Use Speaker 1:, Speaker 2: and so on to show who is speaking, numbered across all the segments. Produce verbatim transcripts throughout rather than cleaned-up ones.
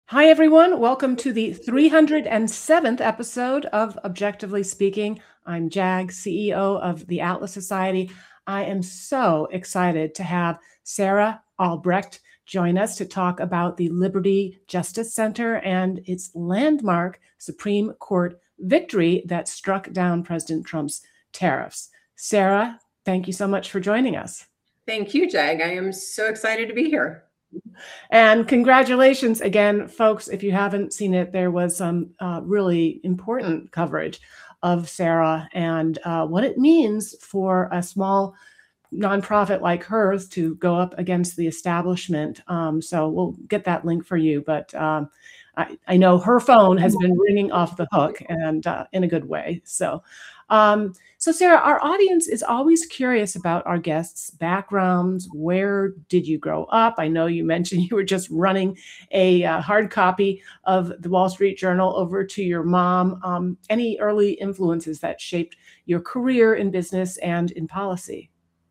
Speaker 1: Hi, everyone. Welcome to the three hundred seventh episode of Objectively Speaking. I'm Jag, C E O of the Atlas Society. I am so excited to have Sarah Albrecht join us to talk about the Liberty Justice Center and its landmark Supreme Court victory that struck down President Trump's tariffs. Sarah, thank you so much for joining us.
Speaker 2: Thank you, Jag. I am so excited to be here.
Speaker 1: And congratulations again, folks. If you haven't seen it, there was some uh, really important coverage of Sarah and uh, what it means for a small nonprofit like hers to go up against the establishment. Um, so we'll get that link for you. But um, I, I know her phone has been ringing off the hook, and uh, in a good way. So, um, so Sarah, our audience is always curious about our guests' backgrounds. Where did you grow up? I know you mentioned you were just running a uh, hard copy of the Wall Street Journal over to your mom. Um, any early influences that shaped your career in business and in policy?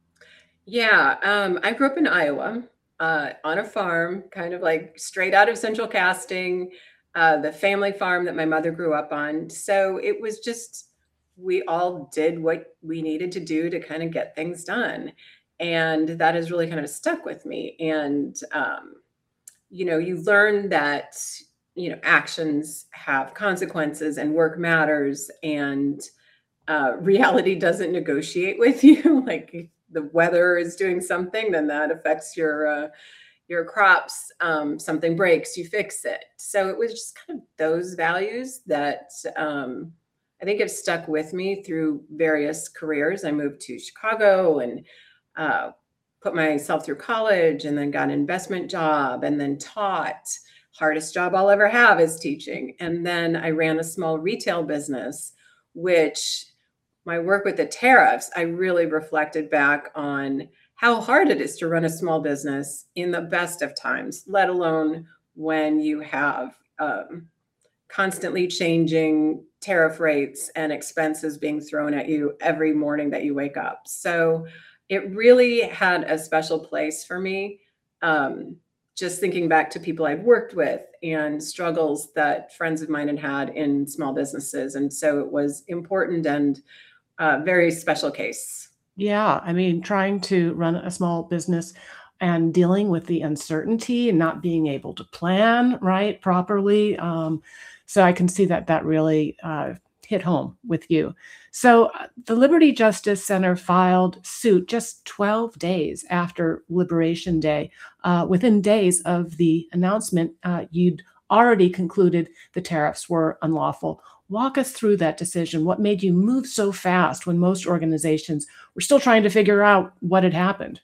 Speaker 2: Yeah, um, I grew up in Iowa uh, on a farm, kind of like straight out of Central Casting, uh, the family farm that my mother grew up on. So it was just, we all did what we needed to do to kind of get things done. And that has really kind of stuck with me. And, um, you know, you learn that, you know, actions have consequences and work matters. And uh, reality doesn't negotiate with you. Like if the weather is doing something, then that affects your uh, your crops. Um, something breaks, you fix it. So it was just kind of those values that um, I think have stuck with me through various careers. I moved to Chicago and uh, put myself through college, and then got an investment job, and then taught. Hardest job I'll ever have is teaching. And then I ran a small retail business, which my work with the tariffs, I really reflected back on how hard it is to run a small business in the best of times, let alone when you have um, constantly changing tariff rates and expenses being thrown at you every morning that you wake up. So it really had a special place for me. Um, just thinking back to people I've worked with and struggles that friends of mine had had in small businesses. And so it was important and a very special case.
Speaker 1: Yeah, I mean, trying to run a small business and dealing with the uncertainty and not being able to plan, right, properly. Um, so I can see that that really uh, hit home with you. So uh, the Liberty Justice Center filed suit just twelve days after Liberation Day. Uh, within days of the announcement, uh, you'd already concluded the tariffs were unlawful. Walk us through that decision. What made you move so fast when most organizations were still trying to figure out what had happened?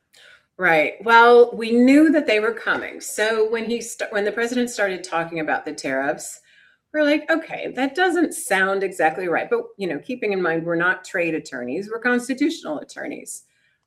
Speaker 2: Right. Well, we knew that they were coming. So when he st- when the president started talking about the tariffs, we're like, okay, that doesn't sound exactly right. But you know, keeping in mind we're not trade attorneys, we're constitutional attorneys.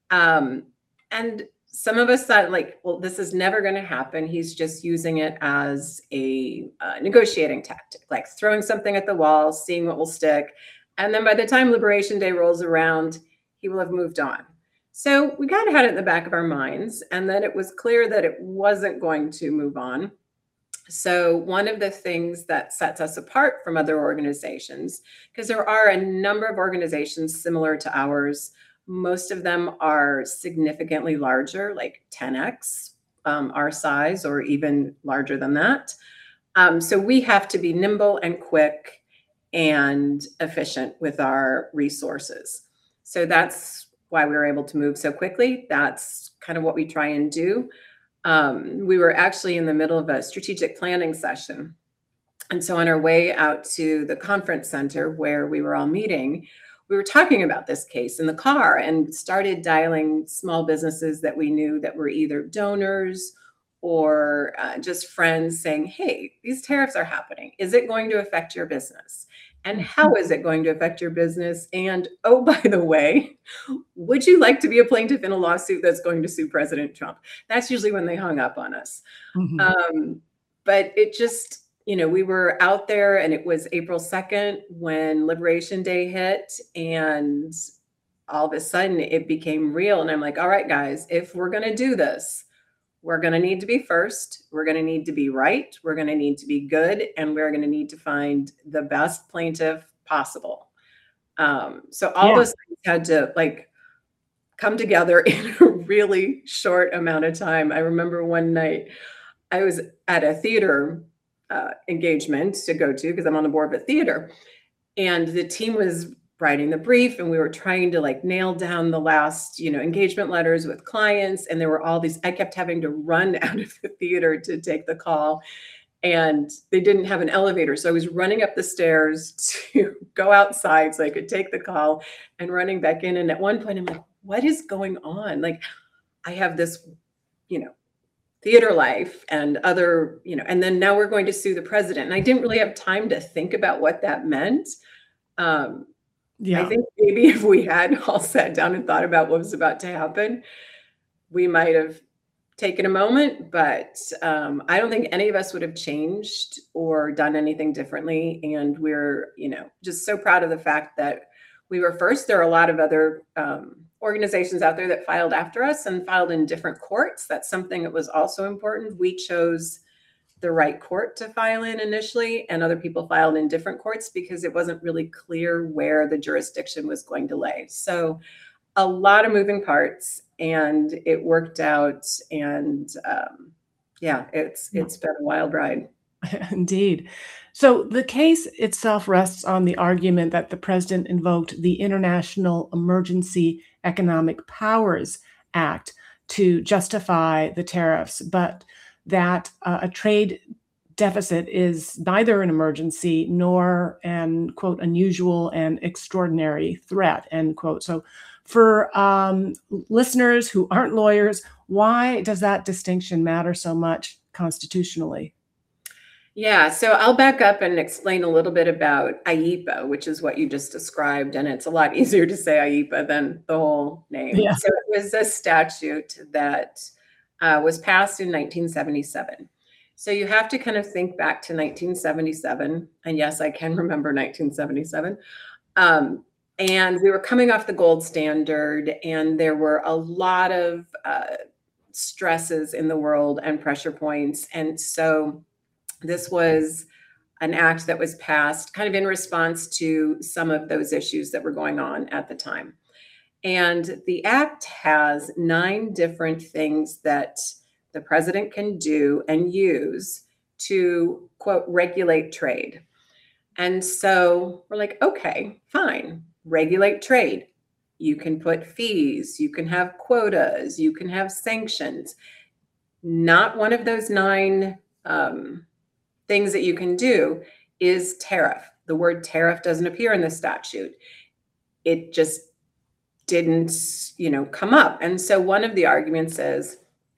Speaker 2: Um, and some of us thought, like, well, this is never going to happen. He's just using it as a uh, negotiating tactic, like throwing something at the wall, seeing what will stick. And then by the time Liberation Day rolls around, he will have moved on. So we kind of had it in the back of our minds. And then it was clear that it wasn't going to move on. So, one of the things that sets us apart from other organizations, because there are a number of organizations similar to ours, most of them are significantly larger, like ten x um, our size, or even larger than that. Um, so, we have to be nimble and quick and efficient with our resources. So, that's why we were able to move so quickly. That's kind of what we try and do. Um, we were actually in the middle of a strategic planning session. And so on our way out to the conference center where we were all meeting, we were talking about this case in the car and started dialing small businesses that we knew that were either donors or uh, just friends, saying, hey, these tariffs are happening. Is it going to affect your business? And how is it going to affect your business? And oh, by the way, would you like to be a plaintiff in a lawsuit that's going to sue President Trump? That's usually when they hung up on us.
Speaker 1: Mhm.
Speaker 2: Um, but it just, you know, we were out there, and it was April second when Liberation Day hit, and all of a sudden it became real. And I'm like, all right, guys, if we're going to do this, we're going to need to be first. We're going to need to be right. We're going to need to be good. And we're going to need to find the best plaintiff possible. Um, so all
Speaker 1: Yeah.
Speaker 2: those things had to like come together in a really short amount of time. I remember one night I was at a theater uh, engagement to go to because I'm on the board of a theater. And the team was writing the brief and we were trying to like nail down the last, you know, engagement letters with clients. And there were all these, I kept having to run out of the theater to take the call. And they didn't have an elevator. So I was running up the stairs to go outside so I could take the call and running back in. And at one point I'm like, what is going on? Like I have this, you know, theater life and other, you know, and then now we're going to sue the president. And I didn't really have time to think about what that meant. Um,
Speaker 1: Yeah.
Speaker 2: I think maybe if we had all sat down and thought about what was about to happen, we might have taken a moment, but um, I don't think any of us would have changed or done anything differently. And we're, you know, just so proud of the fact that we were first. There are a lot of other um, organizations out there that filed after us and filed in different courts. That's something that was also important. We chose the right court to file in initially, and other people filed in different courts because it wasn't really clear where the jurisdiction was going to lay. So a lot of moving parts, and it worked out. And um, yeah, it's it's been a wild ride.
Speaker 1: Indeed. So the case itself rests on the argument that the president invoked the International Emergency Economic Powers Act to justify the tariffs, but that uh, a trade deficit is neither an emergency nor an, quote, unusual and extraordinary threat, end quote. So for um, listeners who aren't lawyers, why does that distinction matter so much constitutionally?
Speaker 2: Yeah, so I'll back up and explain a little bit about I E P A, which is what you just described, and it's a lot easier to say I E P A than the whole name.
Speaker 1: Yeah.
Speaker 2: So it was a statute that uh, was passed in nineteen seventy-seven. So you have to kind of think back to nineteen seventy-seven, and yes, I can remember nineteen seventy-seven. Um, and we were coming off the gold standard, and there were a lot of uh, stresses in the world and pressure points, and so this was an act that was passed kind of in response to some of those issues that were going on at the time. And the act has nine different things that the president can do and use to, quote, regulate trade. And so we're like, okay, fine, regulate trade. You can put fees, you can have quotas, you can have sanctions. Not one of those nine um, things that you can do is tariff. The word tariff doesn't appear in the statute. It just didn't, you know, come up. And so one of the arguments is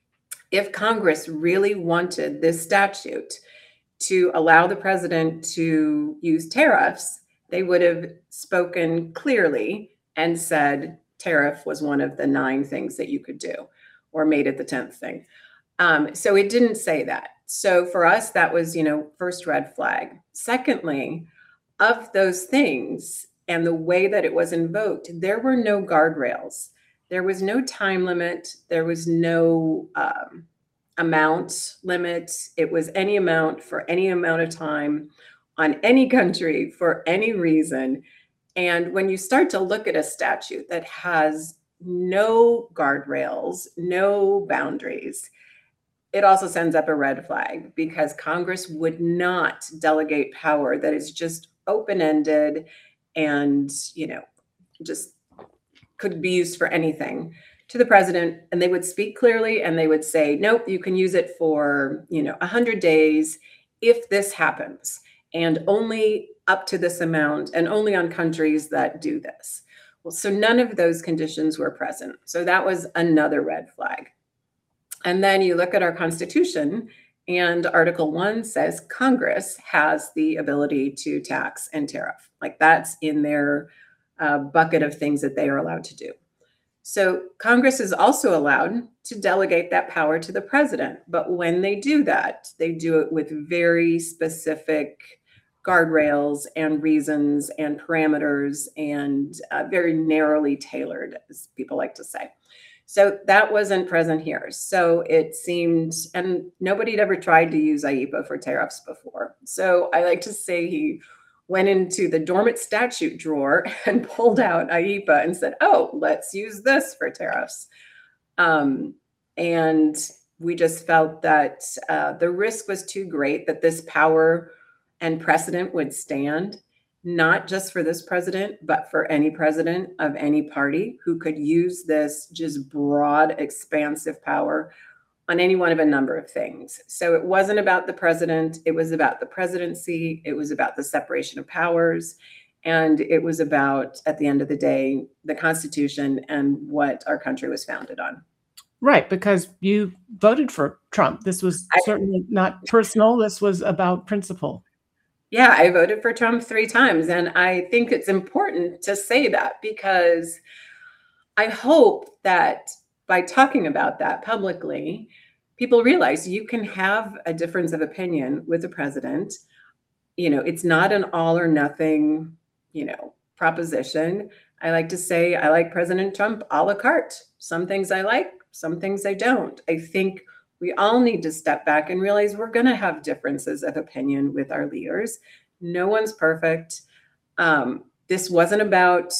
Speaker 2: if Congress really wanted this statute to allow the president to use tariffs, they would have spoken clearly and said tariff was one of the nine things that you could do, or made it the tenth thing. Um, so it didn't say that. So for us, that was, you know, first red flag. Secondly, of those things and the way that it was invoked, there were no guardrails. There was no time limit. There was no um, amount limit. It was any amount for any amount of time on any country for any reason. And when you start to look at a statute that has no guardrails, no boundaries, it also sends up a red flag because Congress would not delegate power that is just open-ended and, you know, just could be used for anything to the president. And they would speak clearly and they would say, nope, you can use it for, you know, one hundred days if this happens, and only up to this amount and only on countries that do this. Well, so none of those conditions were present. So that was another red flag. And then you look at our Constitution, and Article one says Congress has the ability to tax and tariff. Like that's in their uh, bucket of things that they are allowed to do. So Congress is also allowed to delegate that power to the president. But when they do that, they do it with very specific guardrails and reasons and parameters, and uh, very narrowly tailored, as people like to say. So that wasn't present here. So it seemed, and nobody had ever tried to use I E P A for tariffs before. So I like to say he went into the dormant statute drawer and pulled out I E P A and said, oh, let's use this for tariffs. Um, and we just felt that uh, the risk was too great that this power and precedent would stand, not just for this president, but for any president of any party who could use this just broad, expansive power on any one of a number of things. So it wasn't about the president, it was about the presidency, it was about the separation of powers, and it was about, at the end of the day, the Constitution and what our country was founded on.
Speaker 1: Right, because you voted for Trump. This was
Speaker 2: I,
Speaker 1: certainly not personal. This was about principle.
Speaker 2: Yeah, I voted for Trump three times. And I think it's important to say that because I hope that by talking about that publicly, people realize you can have a difference of opinion with the president. You know, it's not an all or nothing, you know, proposition. I like to say I like President Trump a la carte. Some things I like, some things I don't. I think we all need to step back and realize we're going to have differences of opinion with our leaders. No one's perfect. Um, this wasn't about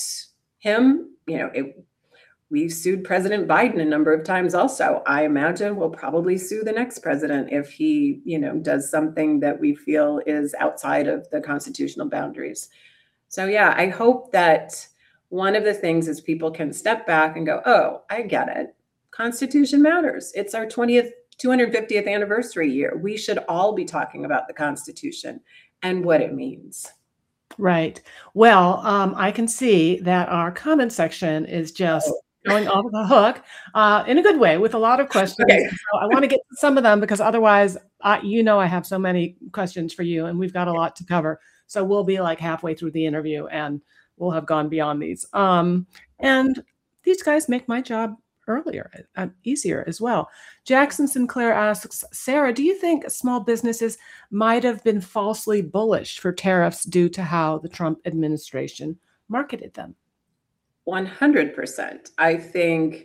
Speaker 2: him. You know, it, we've sued President Biden a number of times also. I imagine we'll probably sue the next president if he, you know, does something that we feel is outside of the constitutional boundaries. So yeah, I hope that one of the things is people can step back and go, oh, I get it. Constitution matters. It's our twentieth, two hundred fiftieth anniversary year. We should all be talking about the Constitution and what it means.
Speaker 1: Right. Well, um, I can see that our comment section is just oh. going off the hook uh, in a good way with a lot of questions. Okay. So I want to get to some of them because otherwise, I, you know, I have so many questions for you and we've got a lot to cover. So we'll be like halfway through the interview and we'll have gone beyond these. Um, and these guys make my job earlier, uh, easier as well. Jackson Sinclair asks, Sarah, do you think small businesses might have been falsely bullish for tariffs due to how the Trump administration marketed them?
Speaker 2: one hundred percent. I think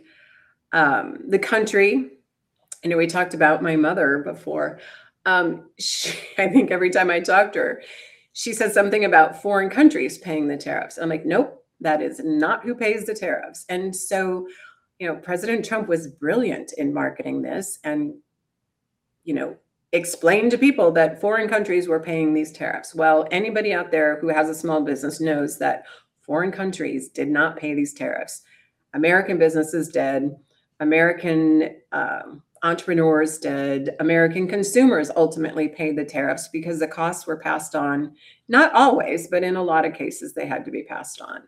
Speaker 2: um, the country, you know, we talked about my mother before. Um, she, I think every time I talk to her, she says something about foreign countries paying the tariffs. I'm like, nope, that is not who pays the tariffs. And so, you know, President Trump was brilliant in marketing this and, you know, explained to people that foreign countries were paying these tariffs. Well, anybody out there who has a small business knows that foreign countries did not pay these tariffs. American businesses did. American um, entrepreneurs did. American consumers ultimately paid the tariffs because the costs were passed on. Not always, but in a lot of cases, they had to be passed on.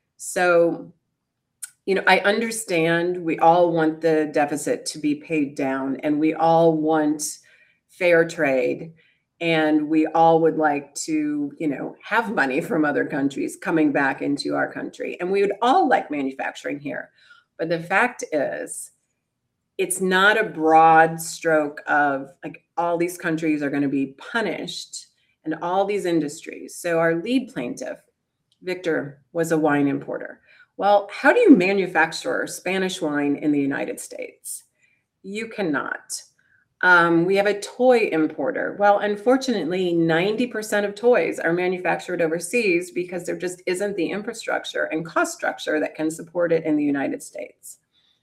Speaker 2: So, you know, I understand we all want the deficit to be paid down and we all want fair trade and we all would like to, you know, have money from other countries coming back into our country. And we would all like manufacturing here. But the fact is, it's not a broad stroke of like all these countries are going to be punished and all these industries. So our lead plaintiff, Victor, was a wine importer. Well, how do you manufacture Spanish wine in the United States? You cannot. Um, we have a toy importer. Well, unfortunately, ninety percent of toys are manufactured overseas because there just isn't the infrastructure and cost structure that can support it in the United States.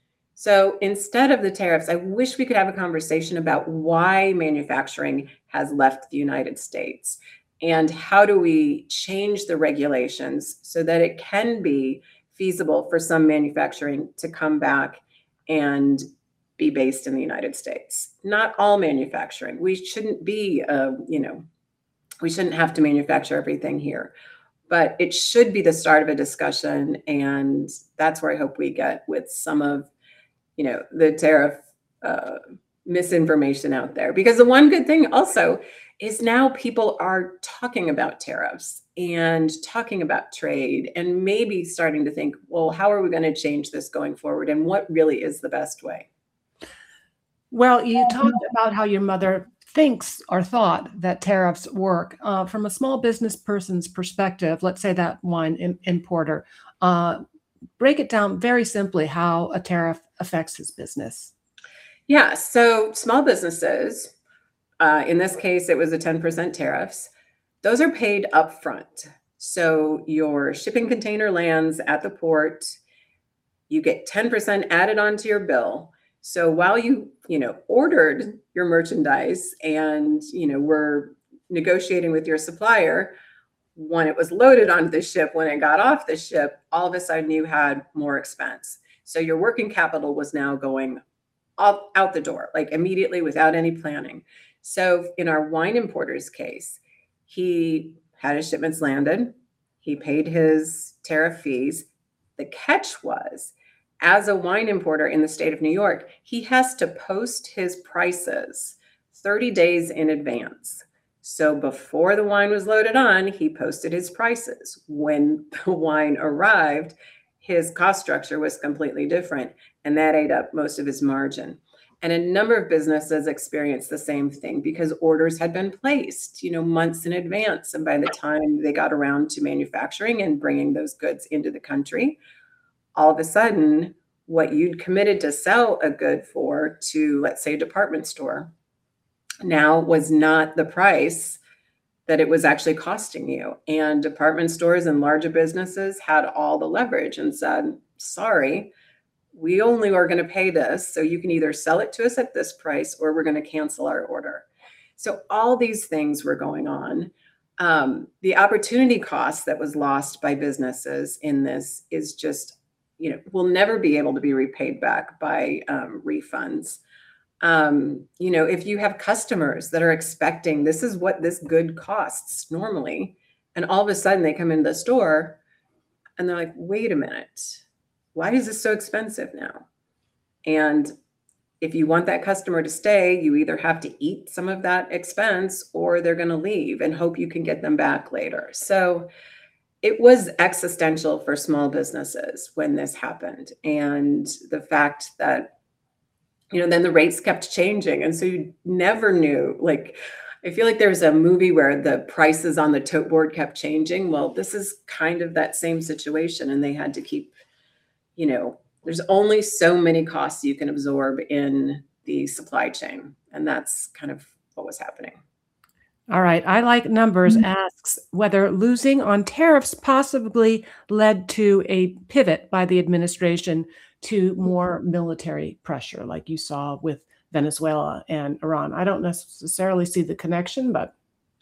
Speaker 2: So instead of the tariffs, I wish we could have a conversation about why manufacturing has left the United States and how do we change the regulations so that it can be feasible for some manufacturing to come back and be based in the United States. Not all manufacturing. We shouldn't be, uh, you know, we shouldn't have to manufacture everything here, but it should be the start of a discussion. And that's where I hope we get with some of, you know, the tariff uh, misinformation out there. Because the one good thing also is now people are talking about tariffs and talking about trade and maybe starting to think, well, how are we going to change this going forward? And what really is the best way?
Speaker 1: Well, you talked about how your mother thinks or thought that tariffs work. Uh, from a small business person's perspective, let's say that wine im- importer, uh, break it down very simply how a tariff affects his business?
Speaker 2: Yeah, so small businesses, uh, in this case, it was a ten percent tariffs. Those are paid upfront. So your shipping container lands at the port, you get ten percent added onto your bill. So while you, you know, ordered your merchandise and, you know, were negotiating with your supplier, when it was loaded onto the ship, when it got off the ship, all of a sudden you had more expense. So your working capital was now going up, out the door, like immediately without any planning. So in our wine importer's case, he had his shipments landed. He paid his tariff fees. The catch was, as a wine importer in the state of New York, he has to post his prices thirty days in advance. So before the wine was loaded on, he posted his prices. When the wine arrived, his cost structure was completely different, and that ate up most of his margin. And a number of businesses experienced the same thing because orders had been placed, you know, months in advance. And by the time they got around to manufacturing and bringing those goods into the country, all of a sudden, what you'd committed to sell a good for to, let's say, a department store, now was not the price that it was actually costing you. And department stores and larger businesses had all the leverage and said, sorry, we only are going to pay this. So you can either sell it to us at this price or we're going to cancel our order. So all these things were going on. Um, the opportunity cost that was lost by businesses in this is just, you know, will never be able to be repaid back by um, refunds. Um, you know, if you have customers that are expecting this is what this good costs normally, and all of a sudden they come into the store and they're like, wait a minute, why is this so expensive now? And if you want that customer to stay, you either have to eat some of that expense or they're going to leave and hope you can get them back later. So it was existential for small businesses when this happened. And the fact that, you know, then the rates kept changing. And so you never knew, like, I feel like there's a movie where the prices on the tote board kept changing. Well, this is kind of that same situation. And they had to keep, you know, there's only so many costs you can absorb in the supply chain. And that's kind of what was happening.
Speaker 1: All right. I Like Numbers asks whether losing on tariffs possibly led to a pivot by the administration to more military pressure, like you saw with Venezuela and Iran. I don't necessarily see the connection, but.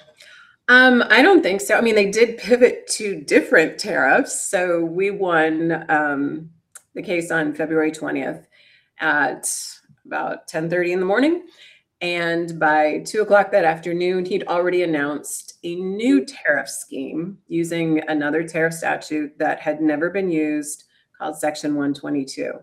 Speaker 2: Um, I don't think so. I mean, they did pivot to different tariffs. So we won um, the case on February twentieth at about ten thirty in the morning. And by two o'clock that afternoon, he'd already announced a new tariff scheme using another tariff statute that had never been used called Section one twenty-two.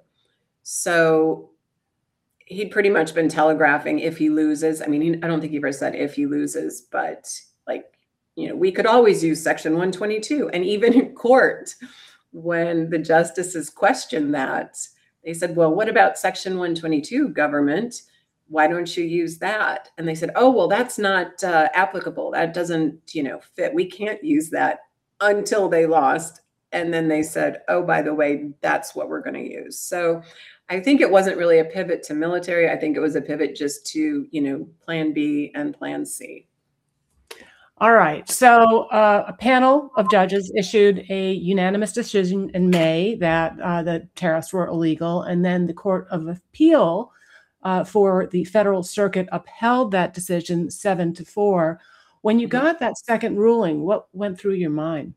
Speaker 2: So he'd pretty much been telegraphing if he loses. I mean, he, I don't think he ever said if he loses, but like, you know, we could always use Section one twenty-two. And even in court, when the justices questioned that, they said, well, what about Section one twenty-two, government? Why don't you use that? And they said, oh, well, that's not uh, applicable. That doesn't, you know, fit. We can't use that until they lost. And then they said, oh, by the way, that's what we're going to use. So I think it wasn't really a pivot to military. I think it was a pivot just to, you know, plan B and plan C.
Speaker 1: All right. So uh, a panel of judges issued a unanimous decision in May that uh, the tariffs were illegal. And then the Court of Appeal uh, for the Federal Circuit upheld that decision seven to four. When you got that second ruling, what went through your mind?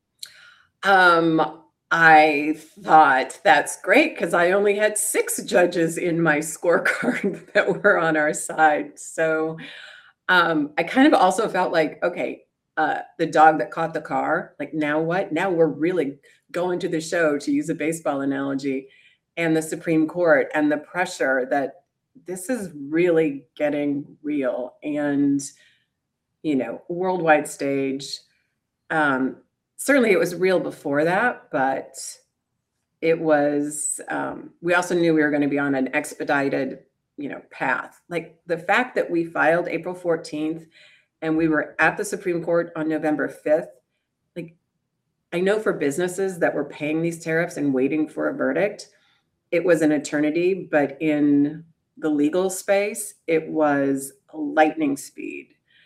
Speaker 2: Um, I thought that's great because I only had six judges in my scorecard that were on our side. So um, I kind of also felt like, okay, uh, the dog that caught the car, like now what? Now we're really going to the show, to use a baseball analogy, and the Supreme Court and the pressure that this is really getting real and, you know, worldwide stage. Um, certainly it was real before that, but it was, um, we also knew we were going to be on an expedited, you know, path. Like the fact that we filed April fourteenth and we were at the Supreme Court on November fifth, like I know for businesses that were paying these tariffs and waiting for a verdict, it was an eternity, but in the legal space, it was a lightning speed.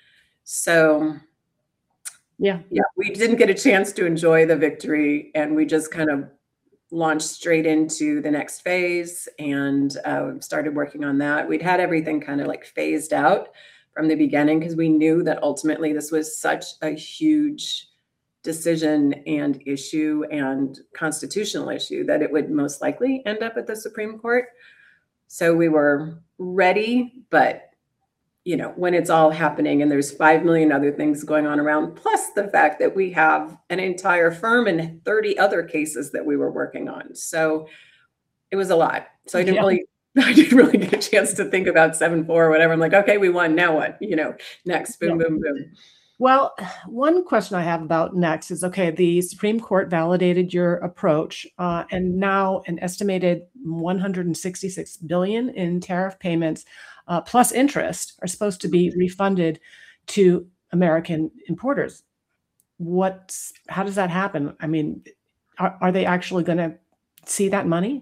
Speaker 2: So
Speaker 1: Yeah.
Speaker 2: yeah, we didn't get a chance to enjoy the victory, and we just kind of launched straight into the next phase and uh, started working on that. We'd had everything kind of like phased out from the beginning because we knew that ultimately this was such a huge decision and issue and constitutional issue that it would most likely end up at the Supreme Court. So we were ready, but you know, when it's all happening and there's five million other things going on around, plus the fact that we have an entire firm and thirty other cases that we were working on. So it was a lot. So I didn't
Speaker 1: Yeah.
Speaker 2: really, I didn't really get a chance to think about seven four or whatever. I'm like, okay, we won. Now what? You know, next, boom,
Speaker 1: Yeah.
Speaker 2: boom, boom.
Speaker 1: Well, one question I have about next is, okay, the Supreme Court validated your approach, uh, and now an estimated one hundred sixty-six billion dollars in tariff payments, uh, plus interest, are supposed to be refunded to American importers. What's, how does that happen? I mean, are, are they actually going to see that money?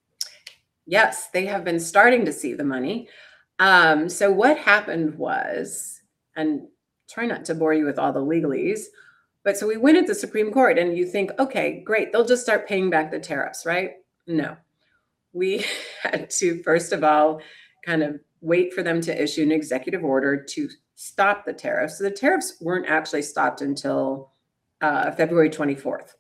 Speaker 2: Yes, they have been starting to see the money. Um, so what happened was, and try not to bore you with all the legalese, but so we went at the Supreme Court and you think, okay, great, they'll just start paying back the tariffs, right? No. We had to, first of all, kind of wait for them to issue an executive order to stop the tariffs. So the tariffs weren't actually stopped until uh, February twenty-fourth.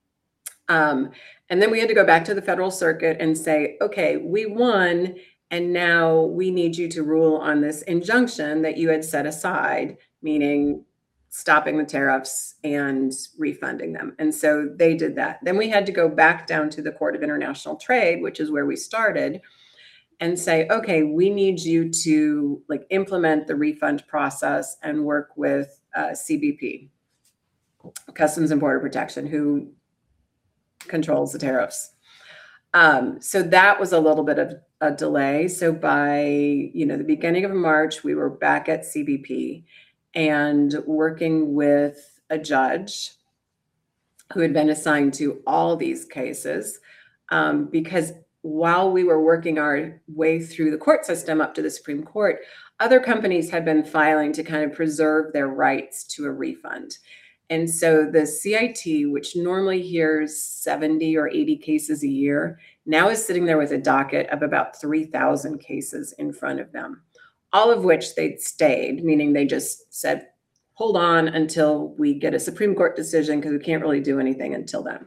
Speaker 2: Um, and then we had to go back to the federal circuit and say, okay, we won, and now we need you to rule on this injunction that you had set aside, meaning stopping the tariffs and refunding them. And so they did that. Then we had to go back down to the Court of International Trade, which is where we started, and say, okay, we need you to like implement the refund process and work with uh, C B P, Customs and Border Protection, who controls the tariffs. Um, so that was a little bit of a delay. So by, you know, the beginning of March, we were back at C B P and working with a judge who had been assigned to all these cases, um, because while we were working our way through the court system up to the Supreme Court, other companies had been filing to kind of preserve their rights to a refund. And so the C I T, which normally hears seventy or eighty cases a year, now is sitting there with a docket of about three thousand cases in front of them, all of which they'd stayed, meaning they just said, hold on until we get a Supreme Court decision because we can't really do anything until then.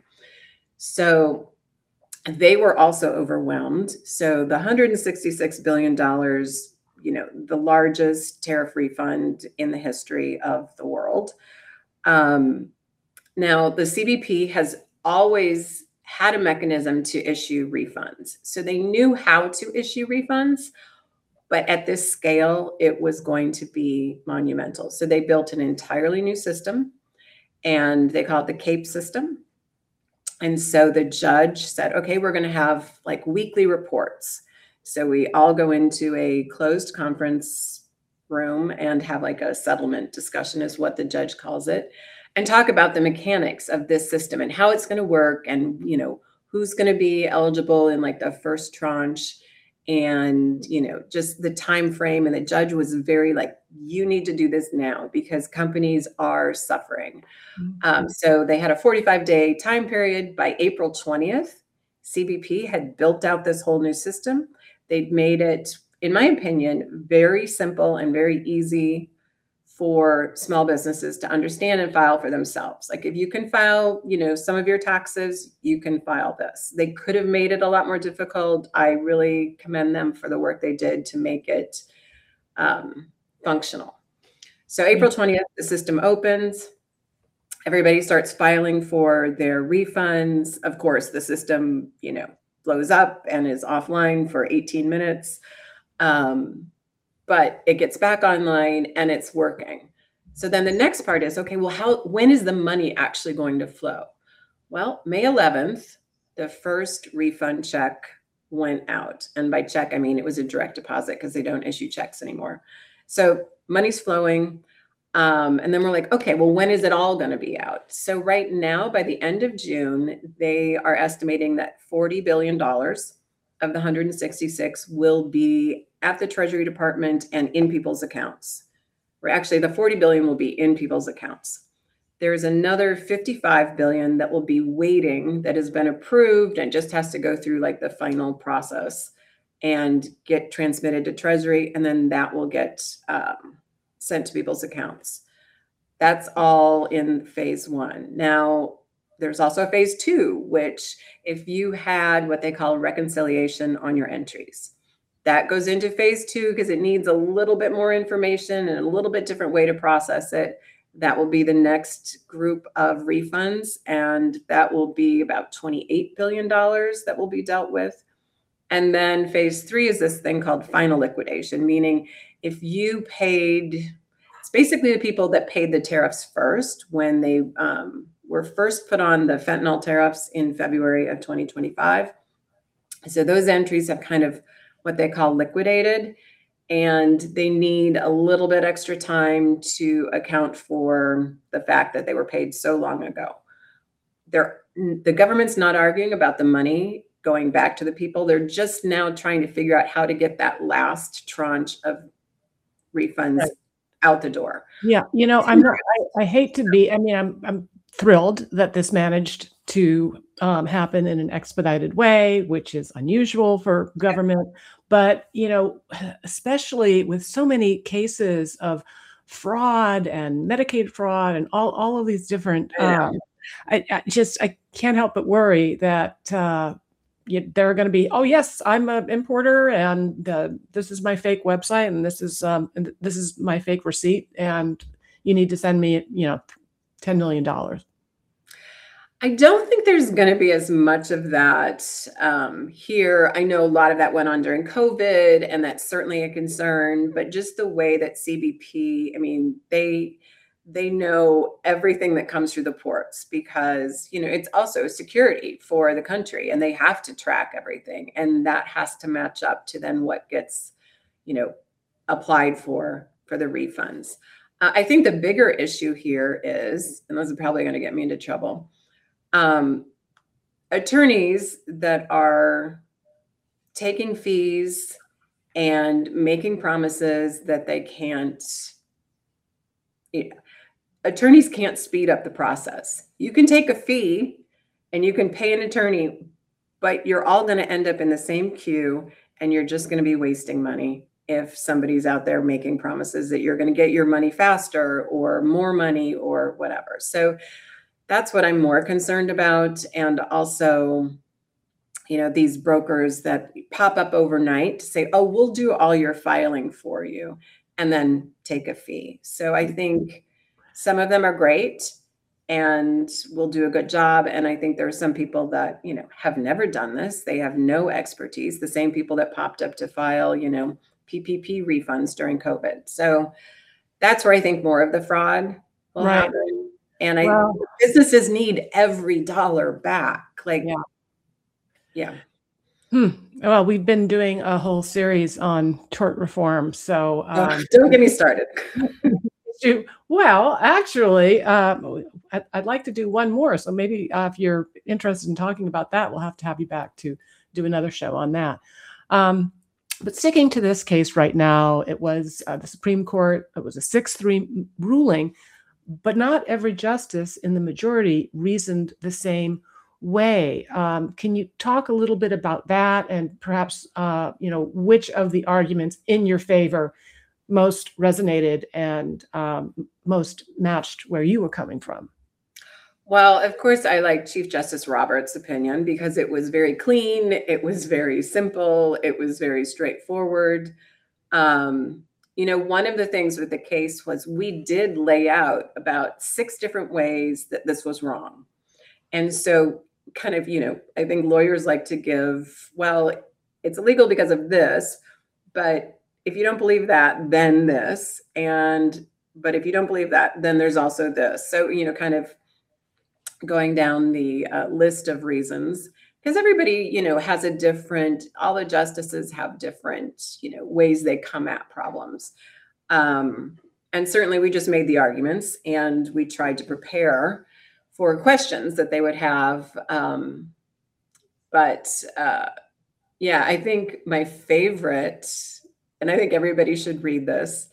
Speaker 2: So they were also overwhelmed. So the one hundred sixty-six billion dollars, you know, the largest tariff refund in the history of the world. Um, now, the C B P has always had a mechanism to issue refunds. So they knew how to issue refunds, but at this scale, it was going to be monumental. So they built an entirely new system, and they call it the CAPE system. And so the judge said, okay, we're going to have like weekly reports. So we all go into a closed conference room and have like a settlement discussion is what the judge calls it, and talk about the mechanics of this system and how it's going to work, and you know who's going to be eligible in like the first tranche, and you know just the time frame. And the judge was very like, you need to do this now because companies are suffering. Mm-hmm. Um, so they had a forty-five day time period. By April twentieth, C B P had built out this whole new system. They'd made it, in my opinion, very simple and very easy for small businesses to understand and file for themselves. Like if you can file, you know, some of your taxes, you can file this. They could have made it a lot more difficult. I really commend them for the work they did to make it um, functional. So April twentieth, the system opens. Everybody starts filing for their refunds. Of course, the system, you know, blows up and is offline for eighteen minutes. Um, but it gets back online and it's working. So then the next part is, okay, well, how, when is the money actually going to flow? Well, May eleventh, the first refund check went out. And by check, I mean, it was a direct deposit because they don't issue checks anymore. So money's flowing. Um, and then we're like, okay, well, when is it all going to be out? So right now, by the end of June, they are estimating that forty billion dollars of the one hundred sixty-six will be at the Treasury Department and in people's accounts. Or actually, the forty billion will be in people's accounts. There's another fifty-five billion that will be waiting, that has been approved and just has to go through like the final process and get transmitted to Treasury, and then that will get um, sent to people's accounts. That's all in phase one. Now, there's also phase two, which if you had what they call reconciliation on your entries, that goes into phase two because it needs a little bit more information and a little bit different way to process it. That will be the next group of refunds, and that will be about twenty-eight billion dollars that will be dealt with. And then phase three is this thing called final liquidation, meaning if you paid, it's basically the people that paid the tariffs first when they um, were first put on the fentanyl tariffs in February of twenty twenty-five. So those entries have kind of what they call liquidated, and they need a little bit extra time to account for the fact that they were paid so long ago. They're, the government's not arguing about the money going back to the people. They're just now trying to figure out how to get that last tranche of refunds right out the door.
Speaker 1: Yeah, you know, I'm not, I, I hate to be, I mean, I'm, I'm thrilled that this managed to um, happen in an expedited way, which is unusual for government. But, you know, especially with so many cases of fraud and Medicaid fraud and all, all of these different, um, I, I just, I can't help but worry that uh, you, they're going to be, oh, yes, I'm an importer and uh, this is my fake website and this is um, and this is my fake receipt and you need to send me, you know, ten million dollars.
Speaker 2: I don't think there's going to be as much of that um, here. I know a lot of that went on during COVID, and that's certainly a concern, but just the way that C B P, I mean, they they know everything that comes through the ports because, you know, it's also security for the country and they have to track everything. And that has to match up to then what gets, you know, applied for, for the refunds. Uh, I think the bigger issue here is, and this is probably going to get me into trouble, um, attorneys that are taking fees and making promises that they can't, you know, attorneys can't speed up the process. You can take a fee and you can pay an attorney, but you're all going to end up in the same queue and you're just going to be wasting money if somebody's out there making promises that you're going to get your money faster or more money or whatever. So that's what I'm more concerned about. And also, you know, these brokers that pop up overnight to say, oh, we'll do all your filing for you and then take a fee. So I think some of them are great and will do a good job. And I think there are some people that, you know, have never done this. They have no expertise. The same people that popped up to file, you know, P P P refunds during COVID. So that's where I think more of the fraud will
Speaker 1: right.
Speaker 2: happen. And I
Speaker 1: well,
Speaker 2: businesses need every dollar back. Like,
Speaker 1: yeah.
Speaker 2: Yeah.
Speaker 1: Hmm. Well, we've been doing a whole series on tort reform. So um,
Speaker 2: oh, don't get me started.
Speaker 1: Well, actually, uh, I'd, I'd like to do one more. So maybe uh, if you're interested in talking about that, we'll have to have you back to do another show on that. Um, but sticking to this case right now, it was uh, the Supreme Court. It was a six three ruling, but not every justice in the majority reasoned the same way. Um, can you talk a little bit about that and perhaps, uh, you know, which of the arguments in your favor most resonated and um, most matched where you were coming from?
Speaker 2: Well, of course, I like Chief Justice Roberts' opinion because it was very clean. It was very simple. It was very straightforward. Um, you know, one of the things with the case was we did lay out about six different ways that this was wrong. And so kind of, you know, I think lawyers like to give, well, it's illegal because of this, but if you don't believe that, then this. And, but if you don't believe that, then there's also this. So, you know, kind of going down the uh, list of reasons, because everybody, you know, has a different, all the justices have different, you know, ways they come at problems. Um, and certainly we just made the arguments and we tried to prepare for questions that they would have. Um, but, uh, Yeah, I think my favorite, and I think everybody should read this,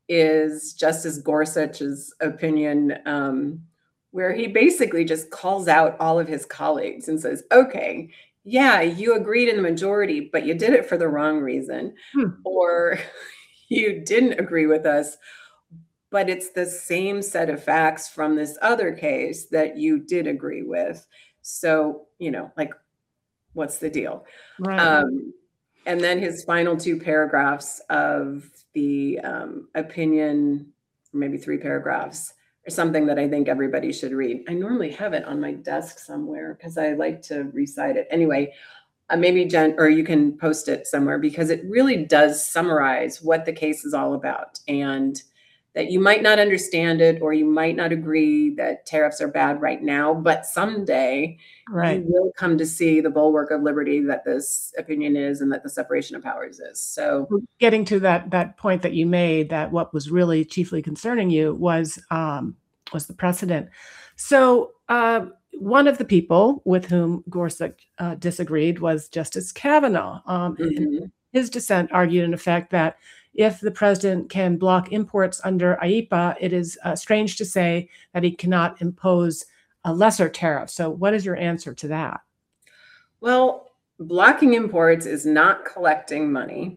Speaker 2: is Justice Gorsuch's opinion, um, where he basically just calls out all of his colleagues and says, okay, yeah, you agreed in the majority, but you did it for the wrong reason.
Speaker 1: Hmm.
Speaker 2: Or you didn't agree with us, but it's the same set of facts from this other case that you did agree with. So, you know, like, what's the deal?
Speaker 1: Right.
Speaker 2: Um, and then his final two paragraphs of the um, opinion, maybe three paragraphs, or something that I think everybody should read. I normally have it on my desk somewhere because I like to recite it. Anyway, uh, maybe Jen, or you can post it somewhere because it really does summarize what the case is all about, and that you might not understand it or you might not agree that tariffs are bad right now, but someday you
Speaker 1: Right.
Speaker 2: will come to see the bulwark of liberty that this opinion is and that the separation of powers is. So,
Speaker 1: Getting to that that point that you made, that what was really chiefly concerning you was um, was the precedent. So uh, one of the people with whom Gorsuch uh, disagreed was Justice Kavanaugh. Um, and
Speaker 2: mhm.
Speaker 1: his dissent argued, in effect, that if the president can block imports under I E P A, it is uh, strange to say that he cannot impose a lesser tariff. So, what is your answer to that?
Speaker 2: Well, blocking imports is not collecting money.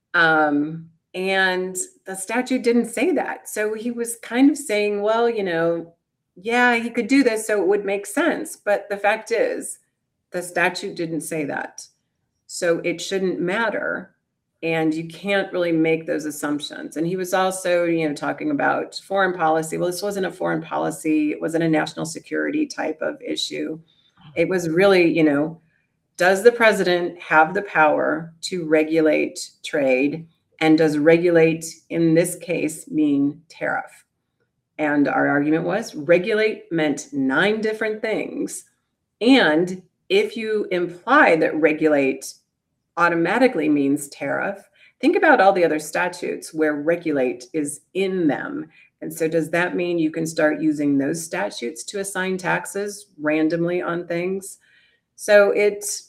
Speaker 2: Um, and the statute didn't say that. So he was kind of saying, well, you know, yeah, he could do this, so it would make sense. But the fact is, the statute didn't say that. So it shouldn't matter. And you can't really make those assumptions. And he was also, you know, talking about foreign policy. Well, this wasn't a foreign policy, it wasn't a national security type of issue. It was really, you know, does the president have the power to regulate trade? And does regulate in this case mean tariff? And our argument was regulate meant nine different things. And if you imply that regulate automatically means tariff, think about all the other statutes where regulate is in them. And so, does that mean you can start using those statutes to assign taxes randomly on things? So, it's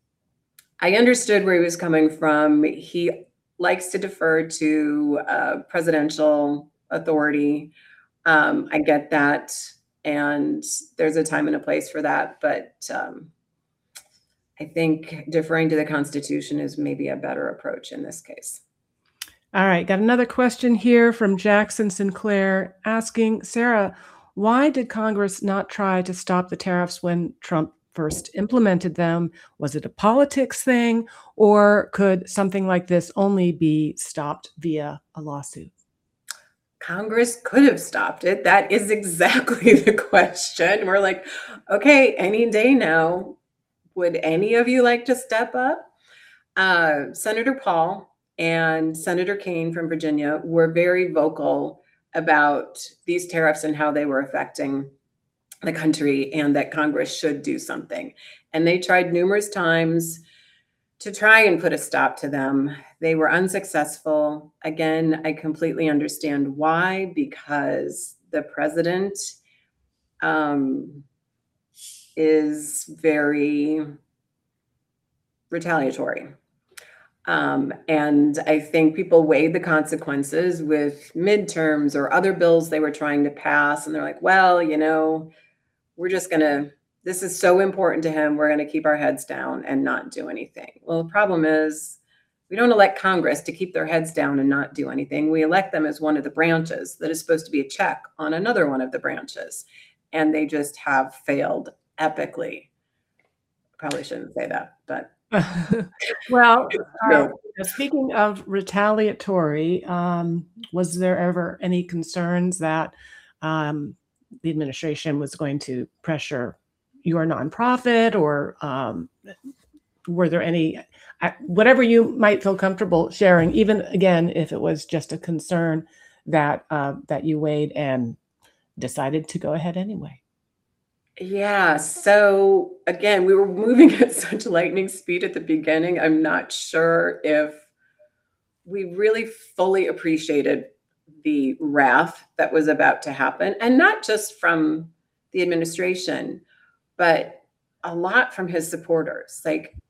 Speaker 2: I understood where he was coming from. He likes to defer to uh, presidential authority. Um, I get that. And there's a time and a place for that. But um, I think deferring to the Constitution is maybe a better approach in this case.
Speaker 1: All right, got another question here from Jackson Sinclair asking, Sarah, why did Congress not try to stop the tariffs when Trump first implemented them? Was it a politics thing, or could something like this only be stopped via a lawsuit?
Speaker 2: Congress could have stopped it. That is exactly the question. We're like, okay, any day now, would any of you like to step up? Uh, Senator Paul and Senator Kane from Virginia were very vocal about these tariffs and how they were affecting the country and that Congress should do something. And they tried numerous times to try and put a stop to them. They were unsuccessful. Again, I completely understand why, because the president um, is very retaliatory. Um, and I think people weighed the consequences with midterms or other bills they were trying to pass. And they're like, well, you know, we're just going to, this is so important to him. We're going to keep our heads down and not do anything. Well, the problem is we don't elect Congress to keep their heads down and not do anything. We elect them as one of the branches that is supposed to be a check on another one of the branches. And they just have failed epically. Probably shouldn't say that, but.
Speaker 1: Well, uh,
Speaker 2: No.
Speaker 1: speaking of retaliatory, um, was there ever any concerns that um, the administration was going to pressure your nonprofit, or um, were there any, whatever you might feel comfortable sharing, even again, if it was just a concern that uh, that you weighed and decided to go ahead anyway?
Speaker 2: Yeah. So again, we were moving at such lightning speed at the beginning. I'm not sure if we really fully appreciated the wrath that was about to happen, and not just from the administration, but a lot from his supporters. Like,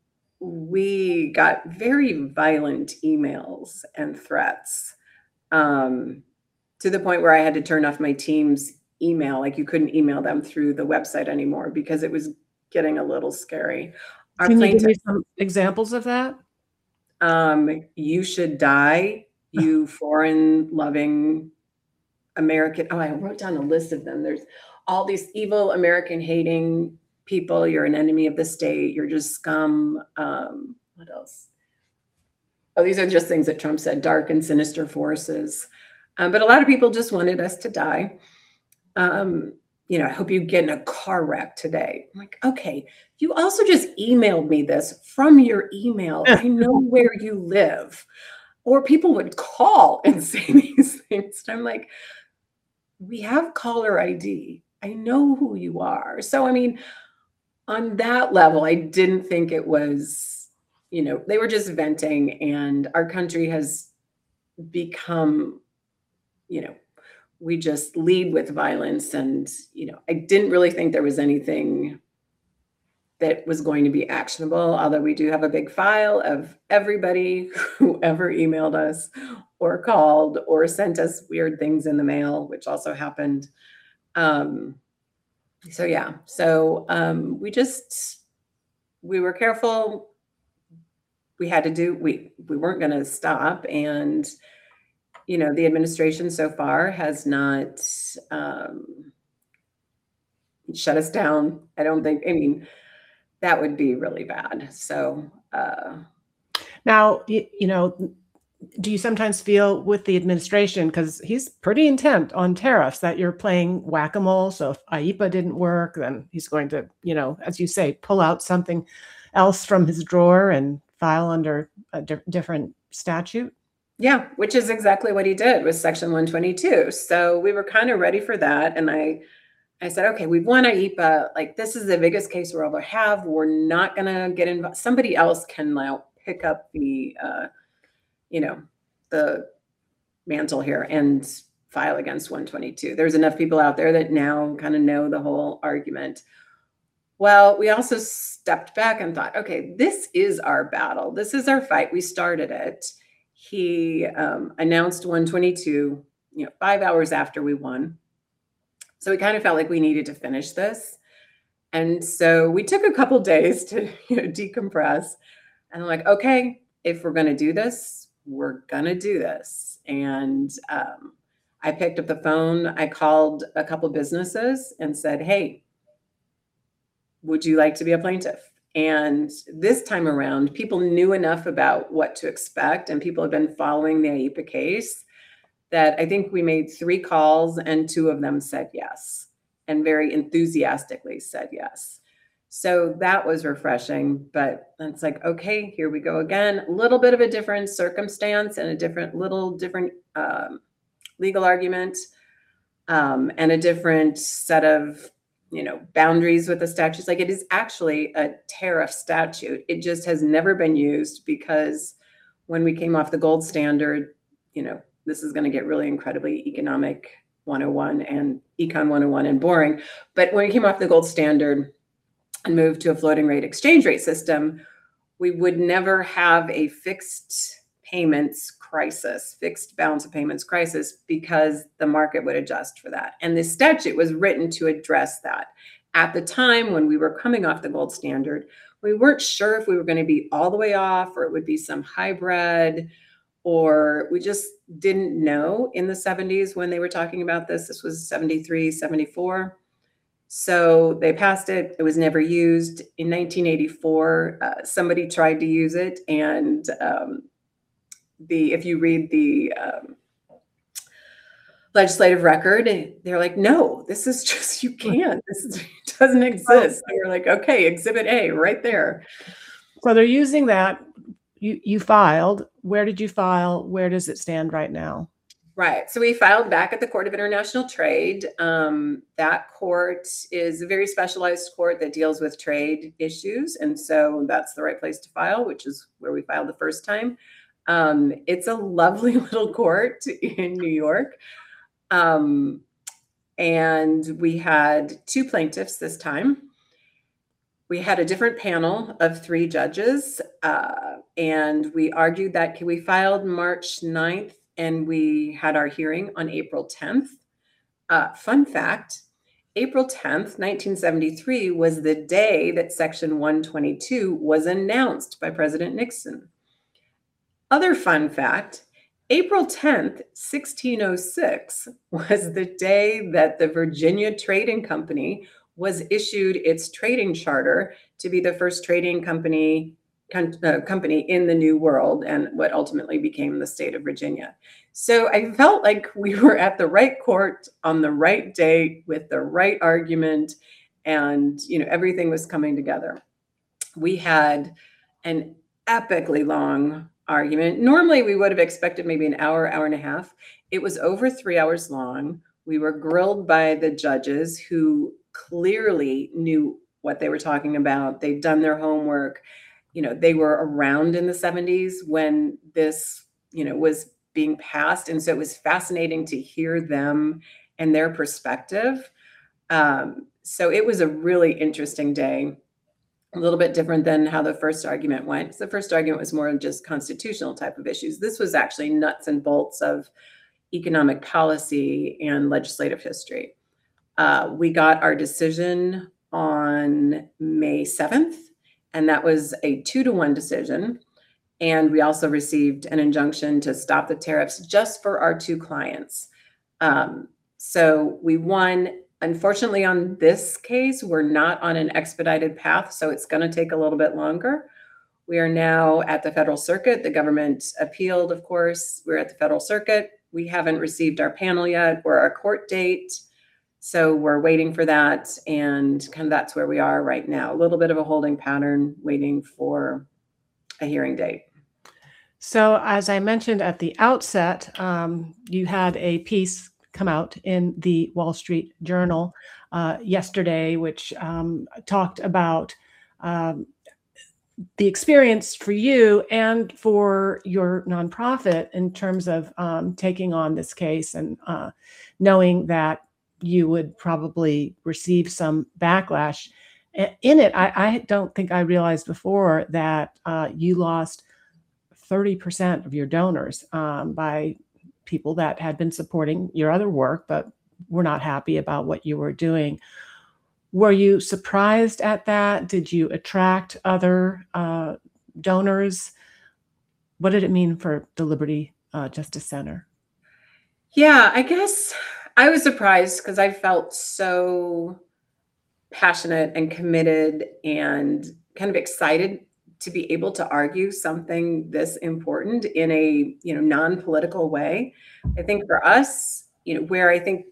Speaker 2: we got very violent emails and threats, um, to the point where I had to turn off my team's email. Like, you couldn't email them through the website anymore because it was getting a little scary. Our
Speaker 1: Can you give
Speaker 2: plaintiff,
Speaker 1: me some examples of that?
Speaker 2: um, "You should die, you foreign-loving American." Oh, I wrote down a list of them. There's all these evil American-hating people. "You're an enemy of the state. You're just scum." Um, what else? Oh, these are just things that Trump said, "dark and sinister forces." Um, but a lot of people just wanted us to die. Um, you know, "I hope you get in a car wreck today." I'm like, okay, you also just emailed me this from your email. I know where you live. Or people would call and say these things. And I'm like, we have caller I D. I know who you are. So, I mean, on that level, I didn't think it was, you know, they were just venting, and our country has become, you know, we just lead with violence. And, you know, I didn't really think there was anything that was going to be actionable, although we do have a big file of everybody who ever emailed us or called or sent us weird things in the mail, which also happened. Um, so yeah, so um, we just, we were careful. We had to do, we, we weren't going to stop. And, you know, the administration so far has not um, shut us down. I don't think, I mean, that would be really bad. So, uh,
Speaker 1: Now, you, you know, do you sometimes feel with the administration, because he's pretty intent on tariffs, that you're playing whack-a-mole? So if I E P A didn't work, then he's going to, you know, as you say, pull out something else from his drawer and file under a di different statute?
Speaker 2: yeah, which is exactly what he did with Section one twenty-two. So we were kind of ready for that. And I, I said, okay, we've won I E P A. Like, this is the biggest case we'll ever have. We're not going to get involved. Somebody else can now pick up the, uh, you know, the mantle here and file against one twenty-two. There's enough people out there that now kind of know the whole argument. Well, we also stepped back and thought, okay, this is our battle. This is our fight. We started it. He um, announced one twenty-two, you know, five hours after we won. So we kind of felt like we needed to finish this. And so we took a couple days to, you know, decompress. And I'm like, okay, if we're going to do this, we're going to do this. And um, I picked up the phone. I called a couple businesses and said, hey, would you like to be a plaintiff? And this time around, people knew enough about what to expect, and people had been following the I E P A case, that I think we made three calls and two of them said yes, and very enthusiastically said yes. So that was refreshing. But it's like, okay, here we go again. A little bit of a different circumstance and a different, little different um, legal argument, um, and a different set of, you know, boundaries with the statutes. Like, it is actually a tariff statute. It just has never been used because when we came off the gold standard, you know, this is going to get really incredibly economic one oh one and econ one oh one and boring. But when we came off the gold standard and moved to a floating rate exchange rate system, we would never have a fixed payments crisis, fixed balance of payments crisis, because the market would adjust for that. And this statute was written to address that. At the time when we were coming off the gold standard, we weren't sure if we were going to be all the way off or it would be some hybrid, or we just didn't know in the seventies when they were talking about this. This was seventy-three, seventy-four. So they passed it. It was never used. In nineteen eighty-four, uh, somebody tried to use it, and um, the if you read the um, legislative record, they're like, no, this is just, you can't. This is, it doesn't exist. They were like, okay, Exhibit A right there.
Speaker 1: So they're using that. You you filed. Where did you file? Where does it stand right now?
Speaker 2: Right. So we filed back at the Court of International Trade. Um, that court is a very specialized court that deals with trade issues. And so that's the right place to file, which is where we filed the first time. Um, it's a lovely little court in New York. Um, and we had two plaintiffs this time. we had a different panel of three judges, uh, and we argued that we filed March ninth, and we had our hearing on April tenth. Uh, fun fact, April tenth, nineteen seventy-three was the day that Section one twenty-two was announced by President Nixon. Other fun fact, April tenth, sixteen oh six was the day that the Virginia Trading Company was issued its trading charter to be the first trading company com- uh, company in the New World and what ultimately became the state of Virginia. So I felt like we were at the right court on the right day with the right argument, and you know everything was coming together. We had an epically long argument. Normally, we would have expected maybe an hour, hour and a half. It was over three hours long. We were grilled by the judges who clearly knew what they were talking about. They'd done their homework. You know, they were around in the seventies when this, you know, was being passed. And so it was fascinating to hear them and their perspective. Um, so it was a really interesting day. A little bit different than how the first argument went. The first argument was more just constitutional type of issues. This was actually nuts and bolts of economic policy and legislative history. Uh, we got our decision on May seventh, and that was a two to one decision. And we also received an injunction to stop the tariffs just for our two clients. Um, so we won. Unfortunately, on this case, we're not on an expedited path, so it's going to take a little bit longer. We are now at the federal circuit. The government appealed, of course. We're at the federal circuit. We haven't received our panel yet or our court date. So we're waiting for that. And kind of that's where we are right now. A little bit of a holding pattern, waiting for a hearing date.
Speaker 1: So as I mentioned at the outset, um, you had a piece come out in the Wall Street Journal uh, yesterday, which um, talked about um, the experience for you and for your nonprofit in terms of um, taking on this case and uh, knowing that you would probably receive some backlash. In it, I, I don't think I realized before that uh, you lost thirty percent of your donors um, by people that had been supporting your other work, but were not happy about what you were doing. Were you surprised at that? Did you attract other uh, donors? What did it mean for the Liberty uh, Justice Center?
Speaker 2: Yeah, I guess I was surprised because I felt so passionate and committed and kind of excited to be able to argue something this important in a, you know, non-political way. I think for us, you know, where I think